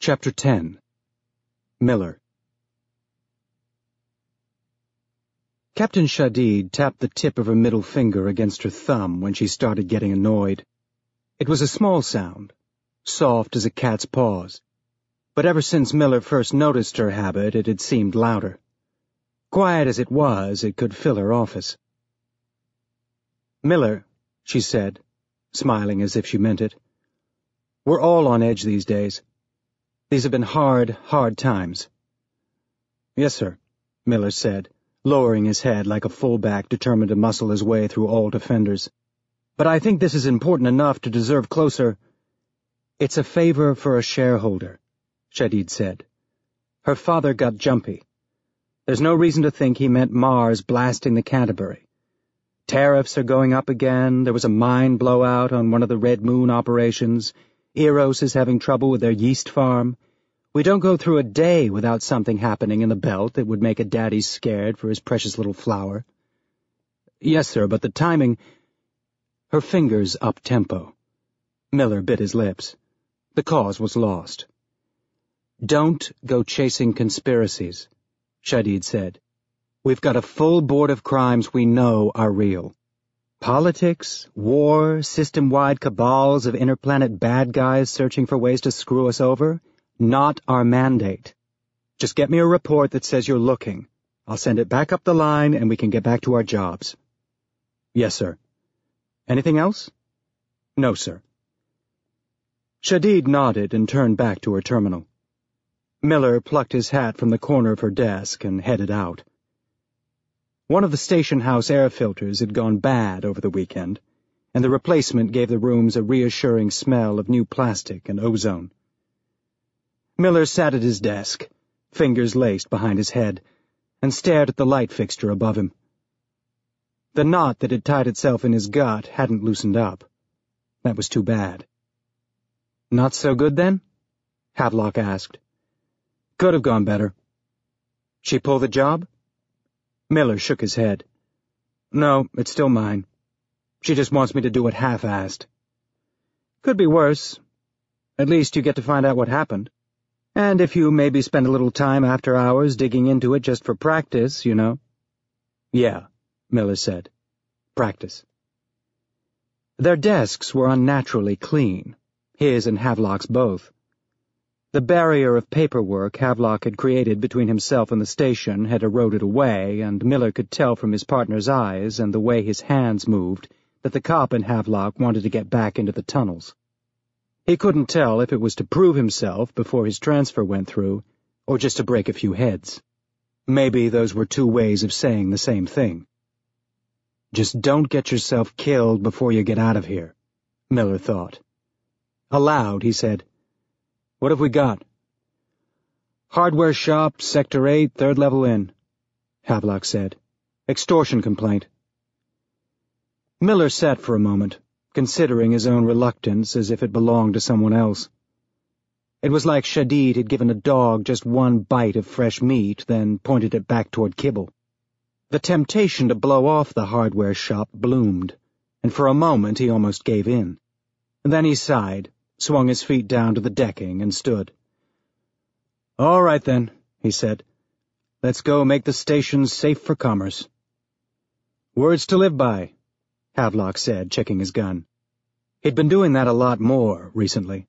Chapter 10. Miller. Captain Shadid tapped the tip of her middle finger against her thumb when she started getting annoyed. It was a small sound, soft as a cat's paws, but ever since Miller first noticed her habit it had seemed louder. Quiet as it was, it could fill her office. "Miller," she said, smiling as if she meant it, "we're all on edge these days. These have been hard times." "Yes, sir," Miller said, lowering his head like a fullback determined to muscle his way through all defenders. "But I think this is important enough to deserve closer—" "It's a favor for a shareholder," Shadid said. Her father got jumpy. There's no reason to think he meant Mars blasting the Canterbury. Tariffs are going up again, there was a mine blowout on one of the Red Moon operations, Eros is having trouble with their yeast farm. We don't go through a day without something happening in the belt that would make a daddy scared for his precious little flower. "Yes, sir, but the timing—" Her fingers up-tempo. Miller bit his lips. The cause was lost. "Don't go chasing conspiracies," Shadid said. "We've got a full board of crimes we know are real. Politics, war, system-wide cabals of interplanet bad guys searching for ways to screw us over, not our mandate. Just get me a report that says you're looking. I'll send it back up the line and we can get back to our jobs." "Yes, sir." "Anything else?" "No, sir." Shadid nodded and turned back to her terminal. Miller plucked his hat from the corner of her desk and headed out. One of the station house air filters had gone bad over the weekend, and the replacement gave the rooms a reassuring smell of new plastic and ozone. Miller sat at his desk, fingers laced behind his head, and stared at the light fixture above him. The knot that had tied itself in his gut hadn't loosened up. That was too bad. "Not so good, then?" Havelock asked. "Could have gone better." "She pull the job?" Miller shook his head. "No, it's still mine. She just wants me to do it half-assed." "Could be worse. At least you get to find out what happened. And if you maybe spend a little time after hours digging into it just for practice, you know." "Yeah," Miller said. "Practice." Their desks were unnaturally clean, his and Havelock's both. The barrier of paperwork Havelock had created between himself and the station had eroded away, and Miller could tell from his partner's eyes and the way his hands moved that the cop in Havelock wanted to get back into the tunnels. He couldn't tell if it was to prove himself before his transfer went through, or just to break a few heads. Maybe those were two ways of saying the same thing. "Just don't get yourself killed before you get out of here," Miller thought. Aloud, he said, "What have we got?" "Hardware shop, Sector 8, 3rd level in," Havelock said. "Extortion complaint." Miller sat for a moment, considering his own reluctance as if it belonged to someone else. It was like Shadid had given a dog just one bite of fresh meat, then pointed it back toward kibble. The temptation to blow off the hardware shop bloomed, and for a moment he almost gave in. Then he sighed, swung his feet down to the decking, and stood. "All right, then," he said. "Let's go make the station safe for commerce." "Words to live by," Havelock said, checking his gun. He'd been doing that a lot more recently.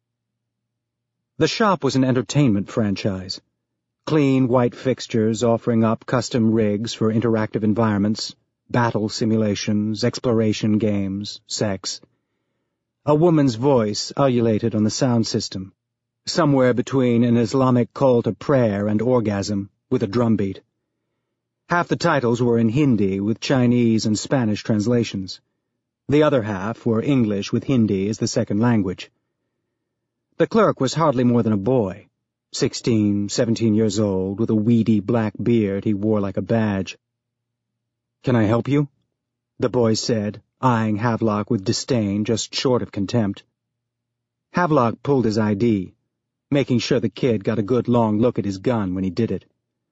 The shop was an entertainment franchise. Clean, white fixtures offering up custom rigs for interactive environments, battle simulations, exploration games, sex. A woman's voice ululated on the sound system, somewhere between an Islamic call to prayer and orgasm, with a drumbeat. Half the titles were in Hindi with Chinese and Spanish translations. The other half were English with Hindi as the second language. The clerk was hardly more than a boy, 16, 17 years old, with a weedy black beard he wore like a badge. "Can I help you?" the boy said, eyeing Havelock with disdain just short of contempt. Havelock pulled his ID, making sure the kid got a good long look at his gun when he did it.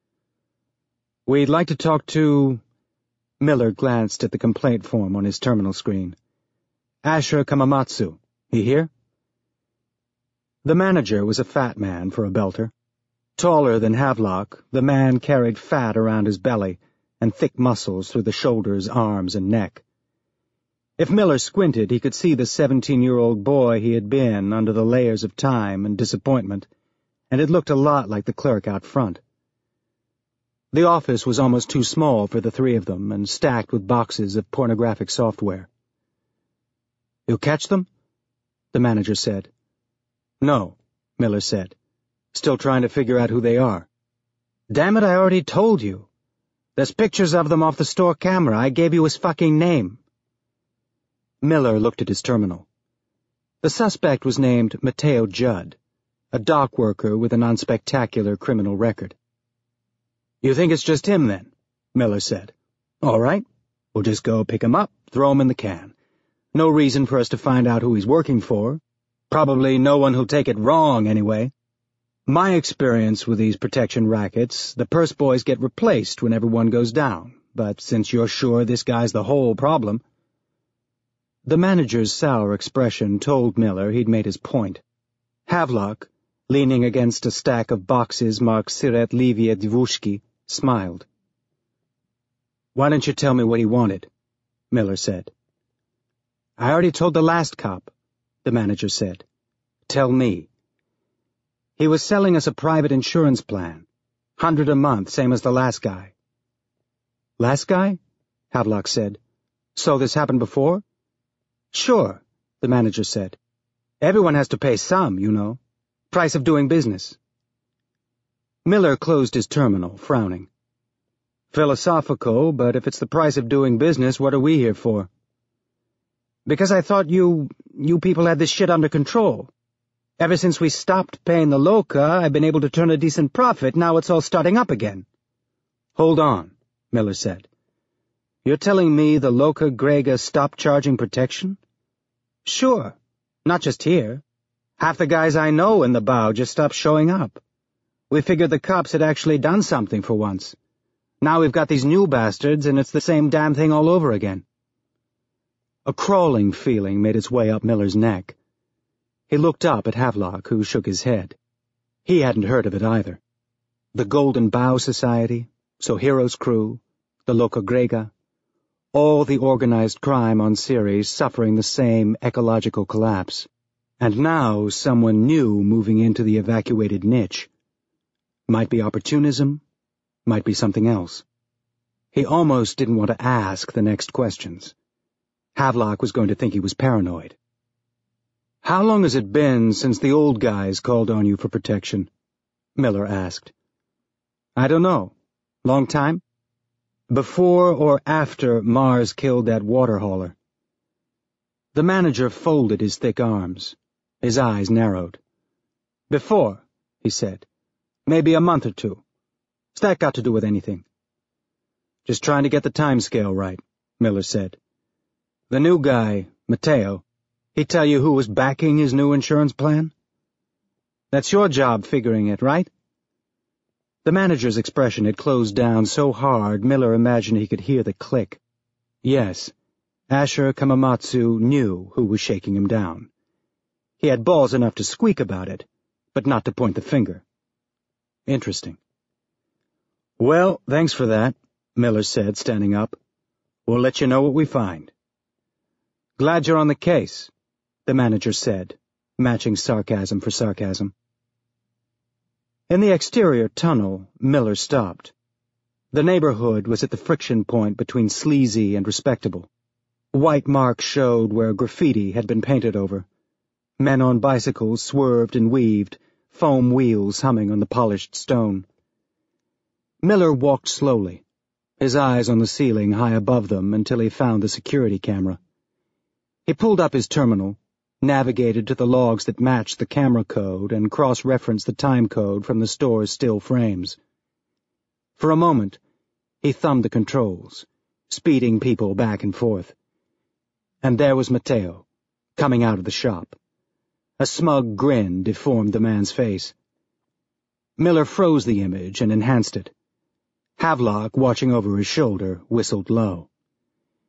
"We'd like to talk to—" Miller glanced at the complaint form on his terminal screen. "Asher Kamamatsu. He here?" The manager was a fat man for a belter. Taller than Havelock, the man carried fat around his belly and thick muscles through the shoulders, arms, and neck. If Miller squinted, he could see the 17-year-old boy he had been under the layers of time and disappointment, and it looked a lot like the clerk out front. The office was almost too small for the three of them and stacked with boxes of pornographic software. "You'll catch them?" the manager said. "No," Miller said, still trying to figure out who they are. "Damn it, I already told you. There's pictures of them off the store camera. I gave you his fucking name." Miller looked at his terminal. The suspect was named Mateo Judd, a dock worker with an unspectacular criminal record. "You think it's just him, then?" Miller said. "All right. We'll just go pick him up, throw him in the can. No reason for us to find out who he's working for. Probably no one who'll take it wrong, anyway. My experience with these protection rackets, the purse boys get replaced whenever one goes down, but since you're sure this guy's the whole problem—" The manager's sour expression told Miller he'd made his point. Havelock, leaning against a stack of boxes marked Siret Livia Divushki, smiled. "Why didn't you tell me what he wanted?" Miller said. "I already told the last cop," the manager said. "Tell me." "He was selling us a private insurance plan. $100 a month, same as the last guy." "Last guy?" Havelock said. "So this happened before?" "Sure," the manager said. "Everyone has to pay some, you know. Price of doing business." Miller closed his terminal, frowning. "Philosophical, but if it's the price of doing business, what are we here for?" "Because I thought you people had this shit under control. Ever since we stopped paying the Loca, I've been able to turn a decent profit. Now it's all starting up again." "Hold on," Miller said. "You're telling me the Loca Grega stopped charging protection?" "Sure. Not just here. Half the guys I know in the bow just stopped showing up. We figured the cops had actually done something for once. Now we've got these new bastards, and it's the same damn thing all over again." A crawling feeling made its way up Miller's neck. He looked up at Havelock, who shook his head. He hadn't heard of it either. The Golden Bow Society, Sohero's crew, the Loca Grega, all the organized crime on Ceres suffering the same ecological collapse. And now someone new moving into the evacuated niche. Might be opportunism, might be something else. He almost didn't want to ask the next questions. Havelock was going to think he was paranoid. "How long has it been since the old guys called on you for protection?" Miller asked. "I don't know. Long time? Before or after Mars killed that water hauler?" The manager folded his thick arms. His eyes narrowed. "Before," he said. "Maybe a month or two. What's that got to do with anything?" "Just trying to get the time scale right," Miller said. "The new guy, Mateo, he tell you who was backing his new insurance plan?" "That's your job figuring it, right?" The manager's expression had closed down so hard Miller imagined he could hear the click. Yes, Asher Kamamatsu knew who was shaking him down. He had balls enough to squeak about it, but not to point the finger. Interesting. "Well, thanks for that," Miller said, standing up. "We'll let you know what we find." "Glad you're on the case," the manager said, matching sarcasm for sarcasm. In the exterior tunnel, Miller stopped. The neighborhood was at the friction point between sleazy and respectable. White marks showed where graffiti had been painted over. Men on bicycles swerved and weaved, foam wheels humming on the polished stone. Miller walked slowly, his eyes on the ceiling high above them until he found the security camera. He pulled up his terminal, navigated to the logs that matched the camera code, and cross-referenced the time code from the store's still frames. For a moment, he thumbed the controls, speeding people back and forth. And there was Mateo, coming out of the shop. A smug grin deformed the man's face. Miller froze the image and enhanced it. Havelock, watching over his shoulder, whistled low.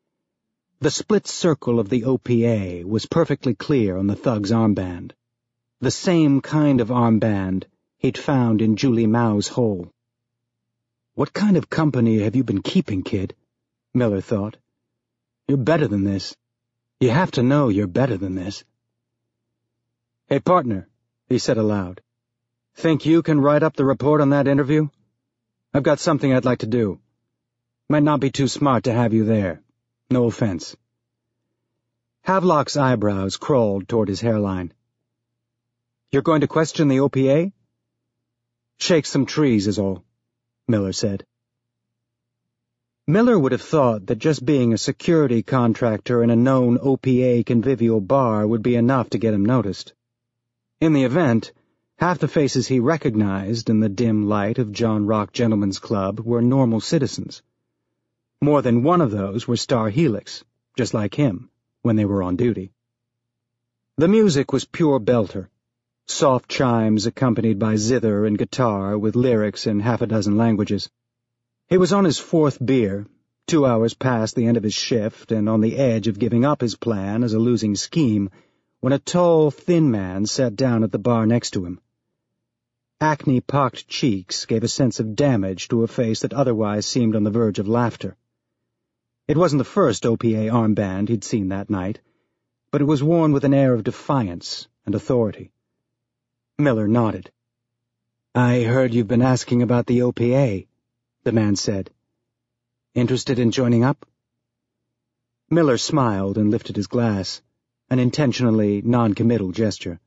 The split circle of the OPA was perfectly clear on the thug's armband. The same kind of armband he'd found in Julie Mao's hole. What kind of company have you been keeping, kid? Miller thought. You're better than this. You have to know you're better than this. Hey, partner, he said aloud. Think you can write up the report on that interview? I've got something I'd like to do. Might not be too smart to have you there. No offense. Havelock's eyebrows crawled toward his hairline. You're going to question the OPA? Shake some trees is all, Miller said. Miller would have thought that just being a security contractor in a known OPA convivial bar would be enough to get him noticed. In the event, half the faces he recognized in the dim light of John Rock Gentlemen's Club were normal citizens. More than one of those were Star Helix, just like him, when they were on duty. The music was pure belter, soft chimes accompanied by zither and guitar with lyrics in half a dozen languages. He was on his fourth beer, 2 hours past the end of his shift and on the edge of giving up his plan as a losing scheme, when a tall, thin man sat down at the bar next to him. Acne-pocked cheeks gave a sense of damage to a face that otherwise seemed on the verge of laughter. It wasn't the first OPA armband he'd seen that night, but it was worn with an air of defiance and authority. Miller nodded. I heard you've been asking about the OPA, the man said. Interested in joining up? Miller smiled and lifted his glass, an intentionally non-committal gesture.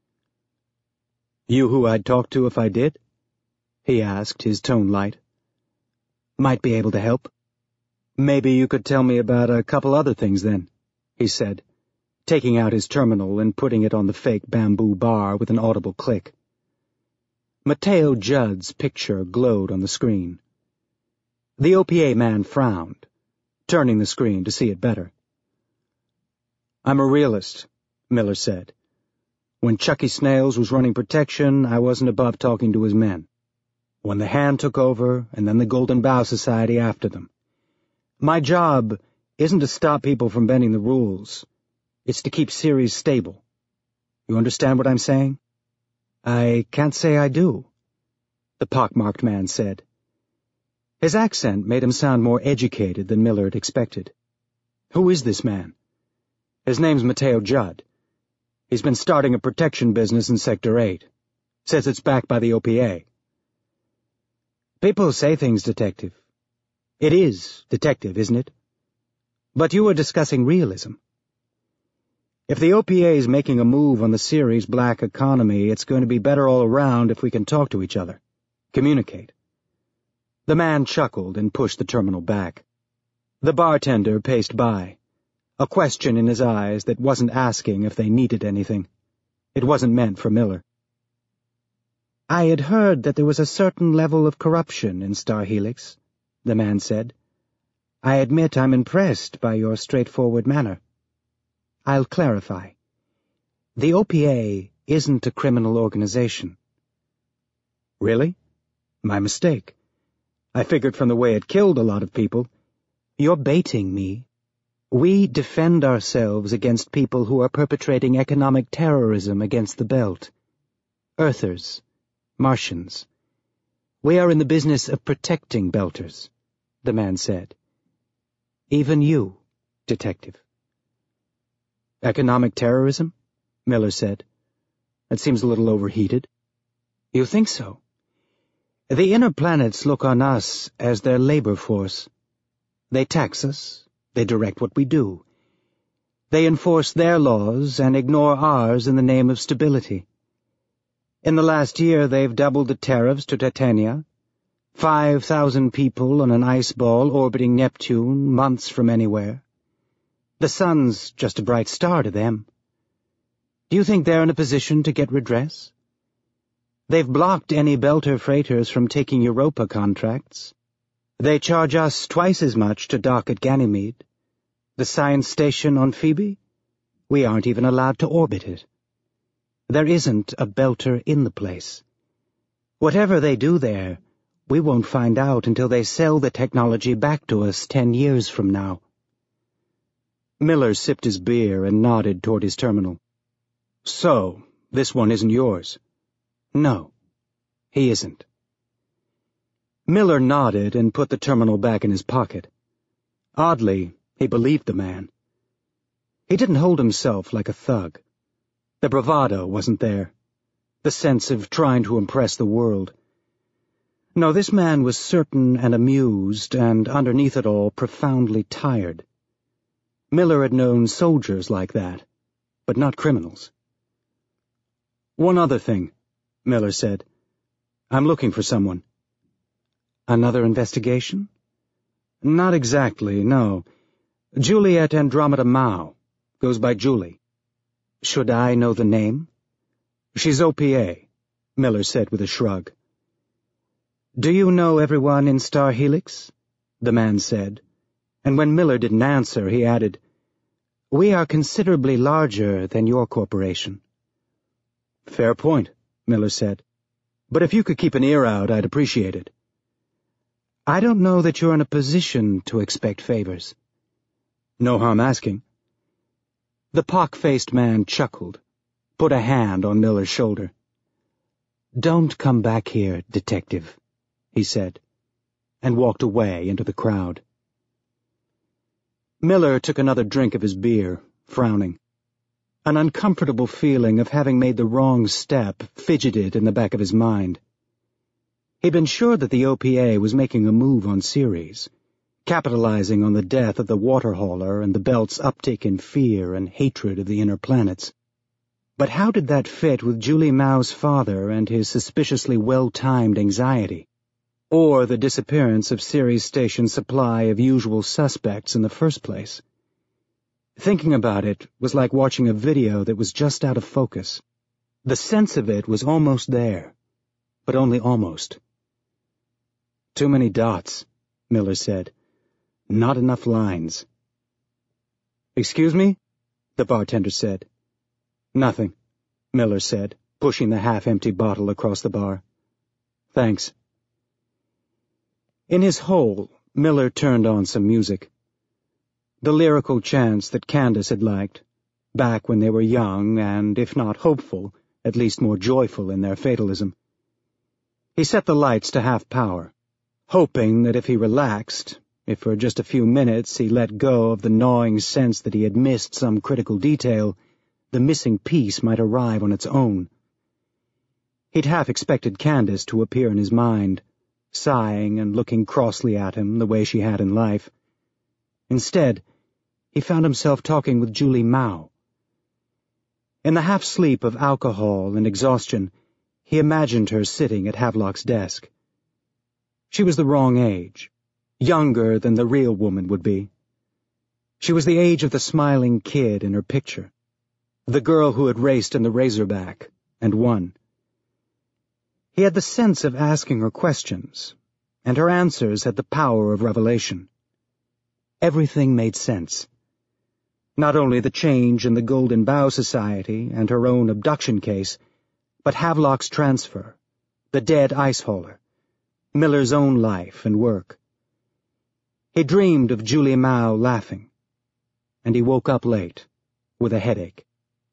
You who I'd talk to if I did? He asked, his tone light. Might be able to help. Maybe you could tell me about a couple other things then, he said, taking out his terminal and putting it on the fake bamboo bar with an audible click. Mateo Judd's picture glowed on the screen. The OPA man frowned, turning the screen to see it better. I'm a realist, Miller said. When Chucky Snails was running protection, I wasn't above talking to his men. When the Hand took over, and then the Golden Bough Society after them. My job isn't to stop people from bending the rules. It's to keep Ceres stable. You understand what I'm saying? I can't say I do, the pockmarked man said. His accent made him sound more educated than Miller had expected. Who is this man? His name's Mateo Judd. He's been starting a protection business in Sector 8. Says it's backed by the OPA. People say things, Detective. It is detective, isn't it? But you were discussing realism. If the OPA is making a move on the Ceres black economy, it's going to be better all around if we can talk to each other. Communicate. The man chuckled and pushed the terminal back. The bartender paced by, a question in his eyes that wasn't asking if they needed anything. It wasn't meant for Miller. I had heard that there was a certain level of corruption in Star Helix, the man said. I admit I'm impressed by your straightforward manner. I'll clarify. The OPA isn't a criminal organization. Really? My mistake. I figured from the way it killed a lot of people. You're baiting me. We defend ourselves against people who are perpetrating economic terrorism against the Belt. Earthers. Martians. We are in the business of protecting Belters, the man said. Even you, Detective. Economic terrorism? Miller said. That seems a little overheated. You think so? The inner planets look on us as their labor force. They tax us, they direct what we do. They enforce their laws and ignore ours in the name of stability. In the last year, they've doubled the tariffs to Titania. 5,000 people on an ice ball orbiting Neptune, months from anywhere. The sun's just a bright star to them. Do you think they're in a position to get redress? They've blocked any Belter freighters from taking Europa contracts. They charge us twice as much to dock at Ganymede. The science station on Phoebe? We aren't even allowed to orbit it. There isn't a Belter in the place. Whatever they do there, we won't find out until they sell the technology back to us 10 years from now. Miller sipped his beer and nodded toward his terminal. So, This one isn't yours." "No, he isn't." Miller nodded and put the terminal back in his pocket. Oddly, he believed the man. He didn't hold himself like a thug. The bravado wasn't there, the sense of trying to impress the world. No, this man was certain and amused, and underneath it all, profoundly tired. Miller had known soldiers like that, but not criminals. "One other thing," Miller said. "I'm looking for someone." "Another investigation?" "Not exactly, no. Juliet Andromeda Mao. Goes by Julie." "Should I know the name?" "She's OPA," Miller said with a shrug. "Do you know everyone in Star Helix?" the man said, and when Miller didn't answer, he added, "We are considerably larger than your corporation." "Fair point," Miller said. "But if you could keep an ear out, I'd appreciate it." "I don't know that you're in a position to expect favors." "No harm asking." The pock-faced man chuckled, put a hand on Miller's shoulder. "Don't come back here, detective," he said, and walked away into the crowd. Miller took another drink of his beer, frowning. An uncomfortable feeling of having made the wrong step fidgeted in the back of his mind. He'd been sure that the OPA was making a move on Ceres, capitalizing on the death of the water hauler and the Belt's uptick in fear and hatred of the inner planets. But how did that fit with Julie Mao's father and his suspiciously well-timed anxiety? Or the disappearance of Ceres Station's supply of usual suspects in the first place? Thinking about it was like watching a video that was just out of focus. The sense of it was almost there, but only almost. "Too many dots," Miller said. "Not enough lines." "Excuse me?" the bartender said. "Nothing," Miller said, pushing the half-empty bottle across the bar. "Thanks." In his hole, Miller turned on some music. The lyrical chants that Candace had liked, back when they were young and, if not hopeful, at least more joyful in their fatalism. He set the lights to half power, hoping that if he relaxed, if for just a few minutes he let go of the gnawing sense that he had missed some critical detail, the missing piece might arrive on its own. He'd half expected Candace to appear in his mind, sighing and looking crossly at him the way she had in life. Instead, he found himself talking with Julie Mao. In the half-sleep of alcohol and exhaustion, he imagined her sitting at Havelock's desk. She was the wrong age, younger than the real woman would be. She was the age of the smiling kid in her picture, the girl who had raced in the Razorback and won. He had the sense of asking her questions, and her answers had the power of revelation. Everything made sense. Not only the change in the Golden Bough Society and her own abduction case, but Havelock's transfer, the dead ice hauler, Miller's own life and work. He dreamed of Julie Mao laughing, and he woke up late, with a headache.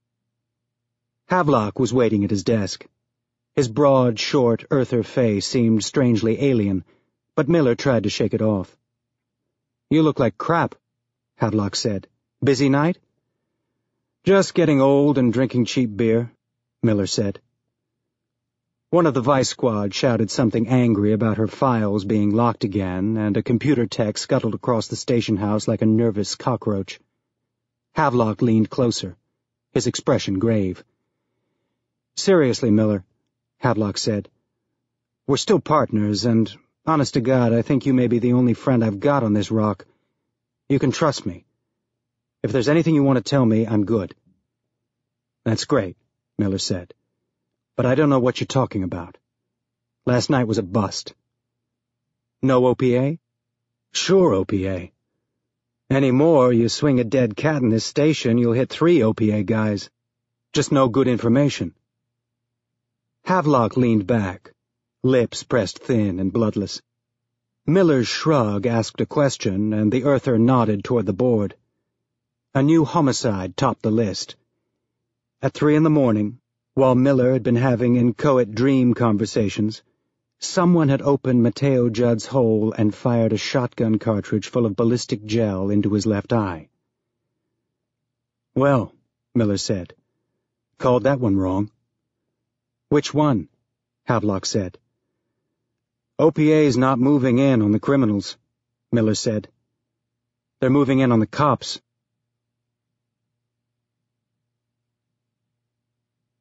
Havelock was waiting at his desk. His broad, short, earther face seemed strangely alien, but Miller tried to shake it off. "You look like crap," Havelock said. "Busy night?" "Just getting old and drinking cheap beer," Miller said. One of the Vice Squad shouted something angry about her files being locked again, and a computer tech scuttled across the station house like a nervous cockroach. Havelock leaned closer, his expression grave. "Seriously, Miller," Havelock said. "We're still partners, and, honest to God, I think you may be the only friend I've got on this rock. You can trust me. If there's anything you want to tell me, I'm good." "That's great," Miller said. "But I don't know what you're talking about. Last night was a bust." "No OPA?" "Sure OPA. Any more, you swing a dead cat in this station, you'll hit 3 OPA guys. Just no good information." Havelock leaned back, lips pressed thin and bloodless. Miller's shrug asked a question, and the earther nodded toward the board. A new homicide topped the list. At 3 in the morning, While Miller had been having inchoate dream conversations, someone had opened Mateo Judd's hole and fired a shotgun cartridge full of ballistic gel into his left eye. "Well," Miller said, "called that one wrong." "Which one?" Havelock said. "OPA's not moving in on the criminals," Miller said. "They're moving in on the cops."